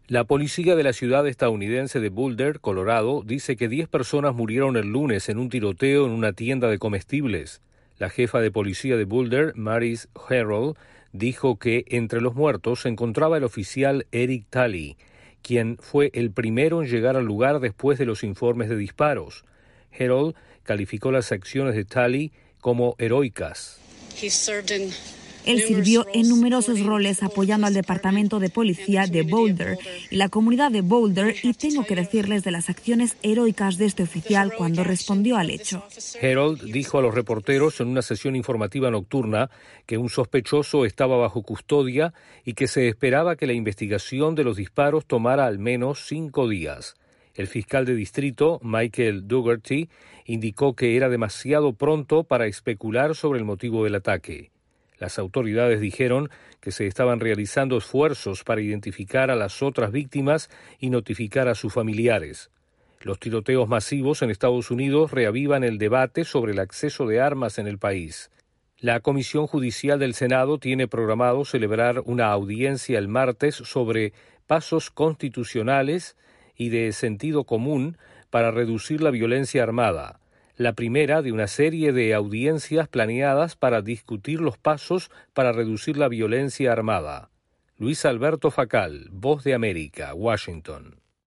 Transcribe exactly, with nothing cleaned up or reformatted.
La policía de la ciudad estadounidense de Boulder, Colorado, dice que diez personas murieron el lunes en un tiroteo en una tienda de comestibles. La jefa de policía de Boulder, Maris Herold, dijo que entre los muertos se encontraba el oficial Eric Talley, quien fue el primero en llegar al lugar después de los informes de disparos. Herold calificó las acciones de Talley como heroicas. Él sirvió en numerosos roles apoyando al Departamento de Policía de Boulder y la comunidad de Boulder, y tengo que decirles de las acciones heroicas de este oficial cuando respondió al hecho. Herold dijo a los reporteros en una sesión informativa nocturna que un sospechoso estaba bajo custodia y que se esperaba que la investigación de los disparos tomara al menos cinco días. El fiscal de distrito, Michael Dougherty, indicó que era demasiado pronto para especular sobre el motivo del ataque. Las autoridades dijeron que se estaban realizando esfuerzos para identificar a las otras víctimas y notificar a sus familiares. Los tiroteos masivos en Estados Unidos reavivan el debate sobre el acceso de armas en el país. La Comisión Judicial del Senado tiene programado celebrar una audiencia el martes sobre pasos constitucionales y de sentido común para reducir la violencia armada. La primera de una serie de audiencias planeadas para discutir los pasos para reducir la violencia armada. Luis Alberto Facal, Voz de América, Washington.